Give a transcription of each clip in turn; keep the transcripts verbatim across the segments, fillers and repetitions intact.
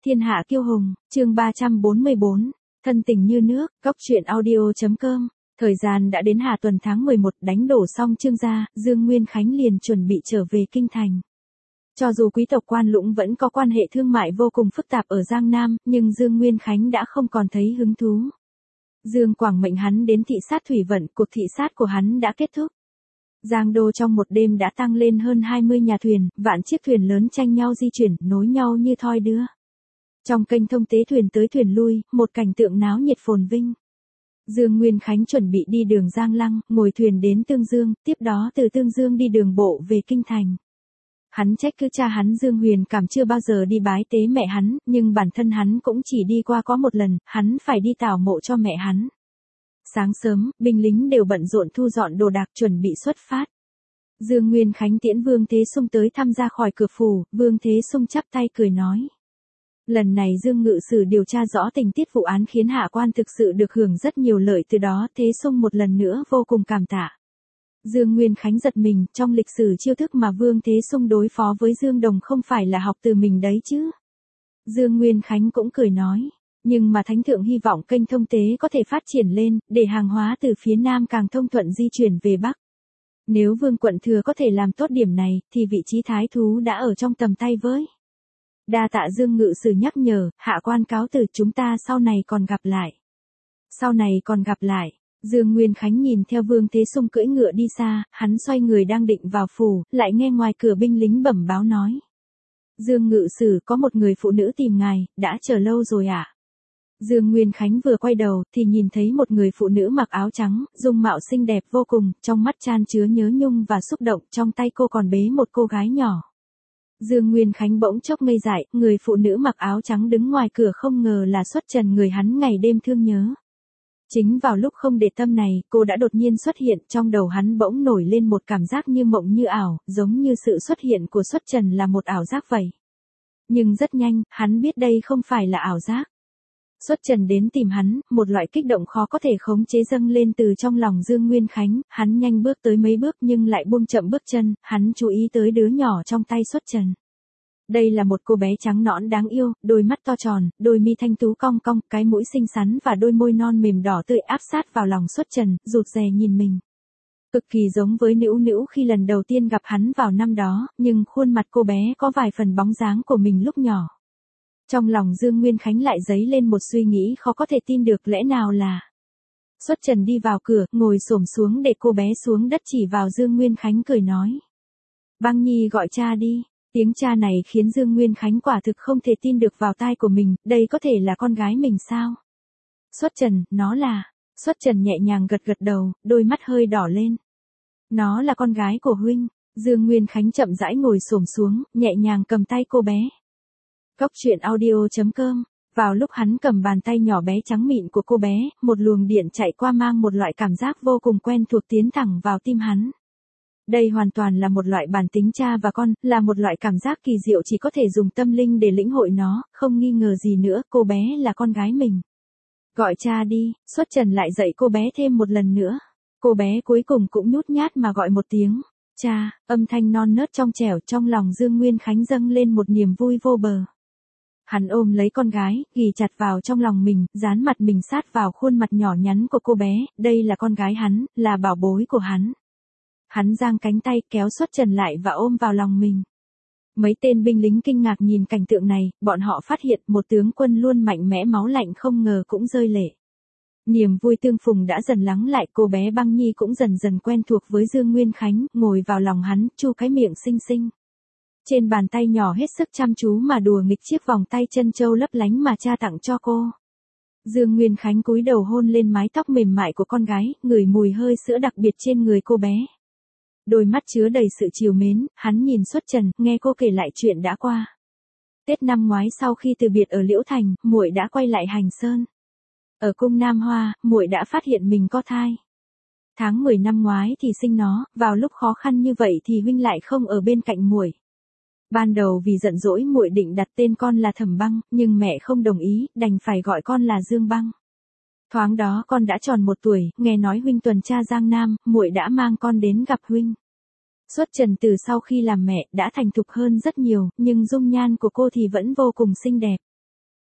Thiên hạ kiêu hùng, chương ba trăm bốn mươi bốn, thân tình như nước, góc truyện audio.com. Thời gian đã đến hạ tuần tháng mười một, đánh đổ xong Trương gia, Dương Nguyên Khánh liền chuẩn bị trở về kinh thành. Cho dù quý tộc Quan Lũng vẫn có quan hệ thương mại vô cùng phức tạp ở Giang Nam, nhưng Dương Nguyên Khánh đã không còn thấy hứng thú. Dương Quảng mệnh hắn đến thị sát thủy vận, cuộc thị sát của hắn đã kết thúc. Giang đô trong một đêm đã tăng lên hơn hai mươi nhà thuyền, vạn chiếc thuyền lớn tranh nhau di chuyển, nối nhau như thoi đưa. Trong kênh thông tế thuyền tới thuyền lui, một cảnh tượng náo nhiệt phồn vinh. Dương Nguyên Khánh chuẩn bị đi đường Giang Lăng, ngồi thuyền đến Tương Dương, tiếp đó từ Tương Dương đi đường bộ về kinh thành. Hắn trách cứ cha hắn Dương Huyền Cảm chưa bao giờ đi bái tế mẹ hắn, nhưng bản thân hắn cũng chỉ đi qua có một lần, hắn phải đi tảo mộ cho mẹ hắn. Sáng sớm, binh lính đều bận rộn thu dọn đồ đạc chuẩn bị xuất phát. Dương Nguyên Khánh tiễn Vương Thế Sung tới thăm ra khỏi cửa phủ, Vương Thế Sung chắp tay cười nói. Lần này Dương Ngự Sử điều tra rõ tình tiết vụ án khiến hạ quan thực sự được hưởng rất nhiều lợi từ đó, Thế Sung một lần nữa vô cùng cảm tạ. Dương Nguyên Khánh giật mình, trong lịch sử chiêu thức mà Vương Thế Sung đối phó với Dương Đồng không phải là học từ mình đấy chứ. Dương Nguyên Khánh cũng cười nói, nhưng mà Thánh Thượng hy vọng kênh thông tế có thể phát triển lên, để hàng hóa từ phía Nam càng thông thuận di chuyển về Bắc. Nếu Vương Quận Thừa có thể làm tốt điểm này, thì vị trí thái thú đã ở trong tầm tay với. Đa tạ Dương Ngự Sử nhắc nhở, hạ quan cáo từ, chúng ta sau này còn gặp lại. Sau này còn gặp lại. Dương Nguyên Khánh nhìn theo Vương Thế Sung cưỡi ngựa đi xa, hắn xoay người đang định vào phủ, lại nghe ngoài cửa binh lính bẩm báo nói. Dương Ngự Sử, có một người phụ nữ tìm ngài, đã chờ lâu rồi ạ. À? Dương Nguyên Khánh vừa quay đầu, thì nhìn thấy một người phụ nữ mặc áo trắng, dung mạo xinh đẹp vô cùng, trong mắt chan chứa nhớ nhung và xúc động, trong tay cô còn bế một cô gái nhỏ. Dương Nguyên Khánh bỗng chốc ngây dại, người phụ nữ mặc áo trắng đứng ngoài cửa không ngờ là Xuất Trần, người hắn ngày đêm thương nhớ. Chính vào lúc không để tâm này, cô đã đột nhiên xuất hiện, trong đầu hắn bỗng nổi lên một cảm giác như mộng như ảo, giống như sự xuất hiện của Xuất Trần là một ảo giác vậy. Nhưng rất nhanh, hắn biết đây không phải là ảo giác. Xuất Trần đến tìm hắn, một loại kích động khó có thể khống chế dâng lên từ trong lòng Dương Nguyên Khánh, hắn nhanh bước tới mấy bước nhưng lại buông chậm bước chân, hắn chú ý tới đứa nhỏ trong tay Xuất Trần. Đây là một cô bé trắng nõn đáng yêu, đôi mắt to tròn, đôi mi thanh tú cong cong, cái mũi xinh xắn và đôi môi non mềm đỏ tươi áp sát vào lòng Xuất Trần, rụt rè nhìn mình. Cực kỳ giống với Nữu Nữu khi lần đầu tiên gặp hắn vào năm đó, nhưng khuôn mặt cô bé có vài phần bóng dáng của mình lúc nhỏ. Trong lòng Dương Nguyên Khánh lại dấy lên một suy nghĩ khó có thể tin được, lẽ nào là... Xuất Trần đi vào cửa, ngồi xổm xuống để cô bé xuống đất, chỉ vào Dương Nguyên Khánh cười nói. Băng Nhi gọi cha đi. Tiếng cha này khiến Dương Nguyên Khánh quả thực không thể tin được vào tai của mình, đây có thể là con gái mình sao? Xuất Trần, nó là... Xuất Trần nhẹ nhàng gật gật đầu, đôi mắt hơi đỏ lên. Nó là con gái của huynh. Dương Nguyên Khánh chậm rãi ngồi xổm xuống, nhẹ nhàng cầm tay cô bé. Góc truyện audio.com. Vào lúc hắn cầm bàn tay nhỏ bé trắng mịn của cô bé, một luồng điện chạy qua mang một loại cảm giác vô cùng quen thuộc tiến thẳng vào tim hắn. Đây hoàn toàn là một loại bản tính cha và con, là một loại cảm giác kỳ diệu chỉ có thể dùng tâm linh để lĩnh hội nó, không nghi ngờ gì nữa, cô bé là con gái mình. Gọi cha đi, Xuất Trần lại dạy cô bé thêm một lần nữa. Cô bé cuối cùng cũng nhút nhát mà gọi một tiếng. Cha, âm thanh non nớt trong trẻo, trong lòng Dương Nguyên Khánh dâng lên một niềm vui vô bờ. Hắn ôm lấy con gái, ghì chặt vào trong lòng mình, dán mặt mình sát vào khuôn mặt nhỏ nhắn của cô bé, đây là con gái hắn, là bảo bối của hắn. Hắn giang cánh tay kéo Xuất Trần lại và ôm vào lòng mình. Mấy tên binh lính kinh ngạc nhìn cảnh tượng này, bọn họ phát hiện một tướng quân luôn mạnh mẽ máu lạnh không ngờ cũng rơi lệ. Niềm vui tương phùng đã dần lắng lại, cô bé Băng Nhi cũng dần dần quen thuộc với Dương Nguyên Khánh, ngồi vào lòng hắn, chu cái miệng xinh xinh. Trên bàn tay nhỏ hết sức chăm chú mà đùa nghịch chiếc vòng tay chân châu lấp lánh mà cha tặng cho cô. Dương Nguyên Khánh cúi đầu hôn lên mái tóc mềm mại của con gái, ngửi mùi hơi sữa đặc biệt trên người cô bé. Đôi mắt chứa đầy sự trìu mến, hắn nhìn Xuất Trần, nghe cô kể lại chuyện đã qua. Tết năm ngoái sau khi từ biệt ở Liễu Thành, muội đã quay lại Hành Sơn. Ở cung Nam Hoa, muội đã phát hiện mình có thai. Tháng mười năm ngoái thì sinh nó, vào lúc khó khăn như vậy thì huynh lại không ở bên cạnh muội. Ban đầu vì giận dỗi muội định đặt tên con là Thẩm Băng, nhưng mẹ không đồng ý, đành phải gọi con là Dương Băng. Thoáng đó con đã tròn một tuổi, nghe nói huynh tuần tra Giang Nam, muội đã mang con đến gặp huynh. Xuất Trần từ sau khi làm mẹ đã thành thục hơn rất nhiều, nhưng dung nhan của cô thì vẫn vô cùng xinh đẹp.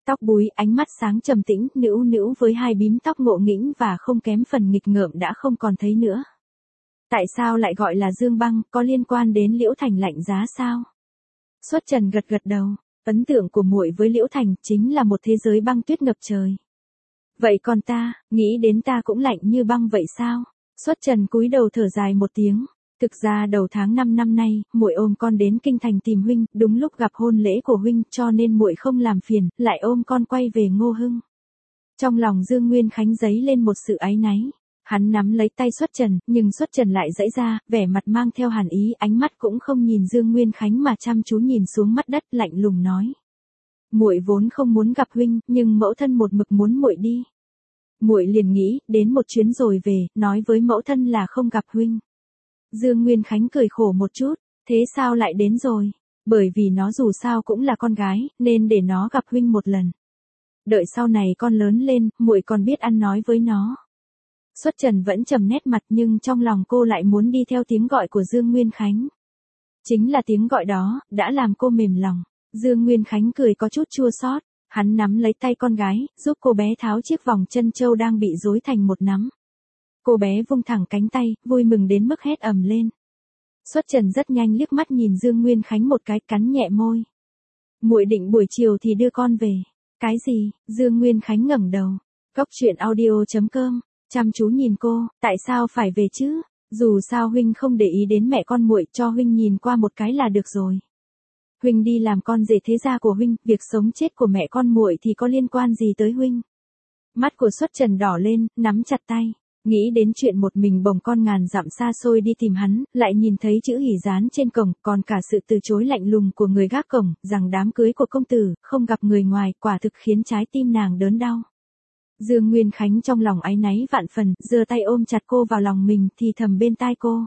Tóc búi, ánh mắt sáng trầm tĩnh, nữu nữu với hai bím tóc ngộ nghĩnh và không kém phần nghịch ngợm đã không còn thấy nữa. Tại sao lại gọi là Dương Băng, có liên quan đến Liễu Thành lạnh giá sao? Xuất Trần gật gật đầu, ấn tượng của muội với Liễu Thành chính là một thế giới băng tuyết ngập trời. Vậy còn ta, nghĩ đến ta cũng lạnh như băng vậy sao? Xuất Trần cúi đầu thở dài một tiếng. Thực ra đầu tháng năm năm nay, muội ôm con đến kinh thành tìm huynh, đúng lúc gặp hôn lễ của huynh, cho nên muội không làm phiền, lại ôm con quay về Ngô Hưng. Trong lòng Dương Nguyên Khánh dấy lên một sự áy náy. Hắn nắm lấy tay Xuất Trần, nhưng Xuất Trần lại giãy ra, vẻ mặt mang theo hàn ý, ánh mắt cũng không nhìn Dương Nguyên Khánh mà chăm chú nhìn xuống mắt đất, lạnh lùng nói: "Muội vốn không muốn gặp huynh, nhưng mẫu thân một mực muốn muội đi. Muội liền nghĩ, đến một chuyến rồi về, nói với mẫu thân là không gặp huynh." Dương Nguyên Khánh cười khổ một chút, thế sao lại đến rồi? Bởi vì nó dù sao cũng là con gái, nên để nó gặp huynh một lần. Đợi sau này con lớn lên, muội còn biết ăn nói với nó. Xuất Trần vẫn trầm nét mặt nhưng trong lòng cô lại muốn đi theo tiếng gọi của Dương Nguyên Khánh. Chính là tiếng gọi đó, đã làm cô mềm lòng. Dương Nguyên Khánh cười có chút chua xót, hắn nắm lấy tay con gái, giúp cô bé tháo chiếc vòng chân châu đang bị rối thành một nắm. Cô bé vung thẳng cánh tay, vui mừng đến mức hét ầm lên. Xuất Trần rất nhanh liếc mắt nhìn Dương Nguyên Khánh một cái, cắn nhẹ môi. Muội định buổi chiều thì đưa con về. Cái gì? Dương Nguyên Khánh ngẩng đầu. Góc truyện audio chấm com, chăm chú nhìn cô, tại sao phải về chứ? Dù sao huynh không để ý đến mẹ con muội, cho huynh nhìn qua một cái là được rồi. Huynh đi làm con rể thế gia của huynh, việc sống chết của mẹ con muội thì có liên quan gì tới huynh? Mắt của Xuất Trần đỏ lên, nắm chặt tay. Nghĩ đến chuyện một mình bồng con ngàn dặm xa xôi đi tìm hắn, lại nhìn thấy chữ hỉ dán trên cổng, còn cả sự từ chối lạnh lùng của người gác cổng, rằng đám cưới của công tử, không gặp người ngoài, quả thực khiến trái tim nàng đớn đau. Dương Nguyên Khánh trong lòng áy náy vạn phần, giơ tay ôm chặt cô vào lòng mình, thì thầm bên tai cô.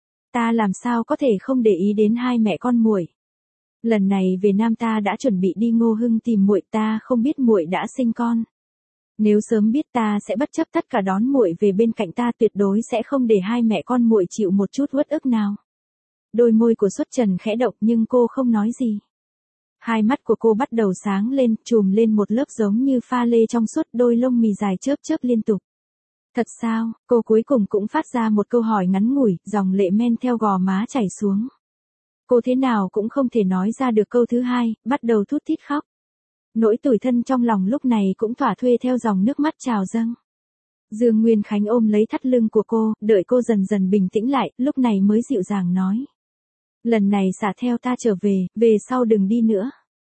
Ta làm sao có thể không để ý đến hai mẹ con muội. Lần này về Nam ta đã chuẩn bị đi Ngô Hưng tìm muội, ta không biết muội đã sinh con. Nếu sớm biết ta sẽ bất chấp tất cả đón muội về bên cạnh ta, tuyệt đối sẽ không để hai mẹ con muội chịu một chút uất ức nào. Đôi môi của Xuất Trần khẽ động nhưng cô không nói gì. Hai mắt của cô bắt đầu sáng lên, trùm lên một lớp giống như pha lê trong suốt, đôi lông mì dài chớp chớp liên tục. Thật sao? Cô cuối cùng cũng phát ra một câu hỏi ngắn ngủi, dòng lệ men theo gò má chảy xuống. Cô thế nào cũng không thể nói ra được câu thứ hai, bắt đầu thút thít khóc. Nỗi tủi thân trong lòng lúc này cũng thỏa thuê theo dòng nước mắt trào dâng. Dương Nguyên Khánh ôm lấy thắt lưng của cô, đợi cô dần dần bình tĩnh lại, lúc này mới dịu dàng nói. Lần này xả theo ta trở về, về sau đừng đi nữa.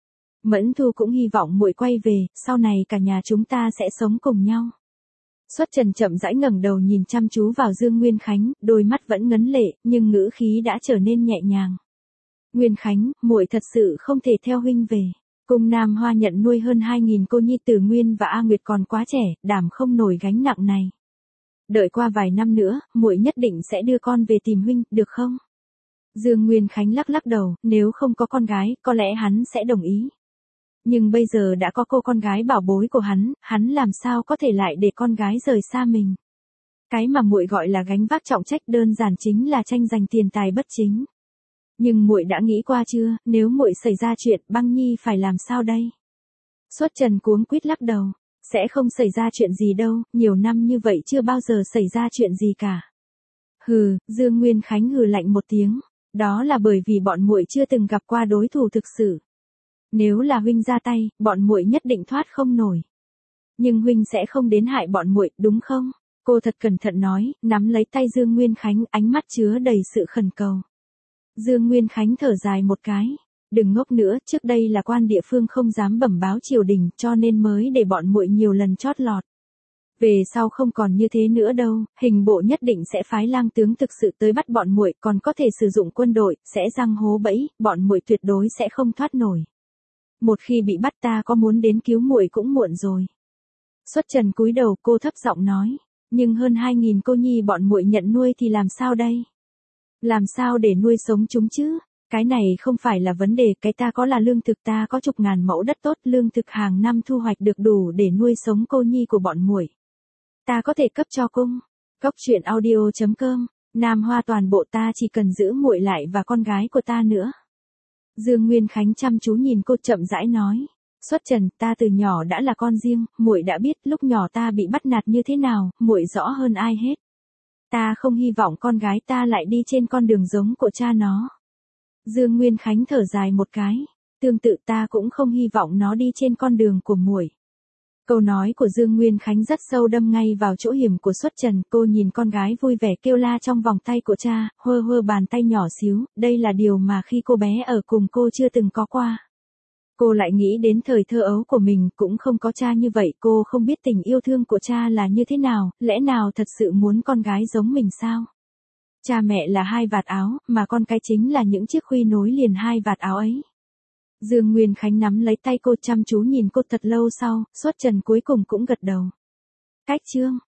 Mẫn Thu cũng hy vọng muội quay về, sau này cả nhà chúng ta sẽ sống cùng nhau. Xuất Trần chậm rãi ngẩng đầu nhìn chăm chú vào Dương Nguyên Khánh, đôi mắt vẫn ngấn lệ, nhưng ngữ khí đã trở nên nhẹ nhàng. Nguyên Khánh, muội thật sự không thể theo huynh về. Cung Nam Hoa nhận nuôi hơn hai nghìn cô nhi tử Nguyên và A Nguyệt còn quá trẻ, đảm không nổi gánh nặng này. Đợi qua vài năm nữa, muội nhất định sẽ đưa con về tìm huynh, được không? Dương Nguyên Khánh lắc lắc đầu, nếu không có con gái, có lẽ hắn sẽ đồng ý. Nhưng bây giờ đã có cô con gái bảo bối của hắn, hắn làm sao có thể lại để con gái rời xa mình? Cái mà muội gọi là gánh vác trọng trách đơn giản chính là tranh giành tiền tài bất chính. Nhưng muội đã nghĩ qua chưa, nếu muội xảy ra chuyện, Băng Nhi phải làm sao đây? Xuất Trần cuống quýt lắc đầu, sẽ không xảy ra chuyện gì đâu, nhiều năm như vậy chưa bao giờ xảy ra chuyện gì cả. Hừ, Dương Nguyên Khánh hừ lạnh một tiếng, đó là bởi vì bọn muội chưa từng gặp qua đối thủ thực sự. Nếu là huynh ra tay, bọn muội nhất định thoát không nổi. Nhưng huynh sẽ không đến hại bọn muội, đúng không? Cô thật cẩn thận nói, nắm lấy tay Dương Nguyên Khánh, ánh mắt chứa đầy sự khẩn cầu. Dương Nguyên Khánh thở dài một cái. Đừng ngốc nữa, trước đây là quan địa phương không dám bẩm báo triều đình, cho nên mới để bọn muội nhiều lần chót lọt. Về sau không còn như thế nữa đâu, hình bộ nhất định sẽ phái lang tướng thực sự tới bắt bọn muội, còn có thể sử dụng quân đội, sẽ răng hố bẫy, bọn muội tuyệt đối sẽ không thoát nổi. Một khi bị bắt ta có muốn đến cứu muội cũng muộn rồi. Xuất Trần cúi đầu, cô thấp giọng nói, nhưng hơn hai nghìn cô nhi bọn muội nhận nuôi thì làm sao đây? Làm sao để nuôi sống chúng chứ? Cái này không phải là vấn đề, cái ta có là lương thực, ta có chục ngàn mẫu đất tốt, lương thực hàng năm thu hoạch được đủ để nuôi sống cô nhi của bọn muội. Ta có thể cấp cho cung. Góc truyện audio chấm com, Nam Hoa toàn bộ ta chỉ cần giữ muội lại và con gái của ta nữa. Dương Nguyên Khánh chăm chú nhìn cô chậm rãi nói. Xuất trần, ta từ nhỏ đã là con riêng, muội đã biết lúc nhỏ ta bị bắt nạt như thế nào, muội rõ hơn ai hết. Ta không hy vọng con gái ta lại đi trên con đường giống của cha nó. Dương Nguyên Khánh thở dài một cái. Tương tự ta cũng không hy vọng nó đi trên con đường của muội. Câu nói của Dương Nguyên Khánh rất sâu đâm ngay vào chỗ hiểm của Xuất Trần. Cô nhìn con gái vui vẻ kêu la trong vòng tay của cha, hơ hơ bàn tay nhỏ xíu. Đây là điều mà khi cô bé ở cùng cô chưa từng có qua. Cô lại nghĩ đến thời thơ ấu của mình, cũng không có cha như vậy. Cô không biết tình yêu thương của cha là như thế nào, lẽ nào thật sự muốn con gái giống mình sao? Cha mẹ là hai vạt áo, mà con cái chính là những chiếc khuy nối liền hai vạt áo ấy. Dương Nguyên Khánh nắm lấy tay cô chăm chú nhìn cô thật lâu sau, Xuất Trần cuối cùng cũng gật đầu. Cách chương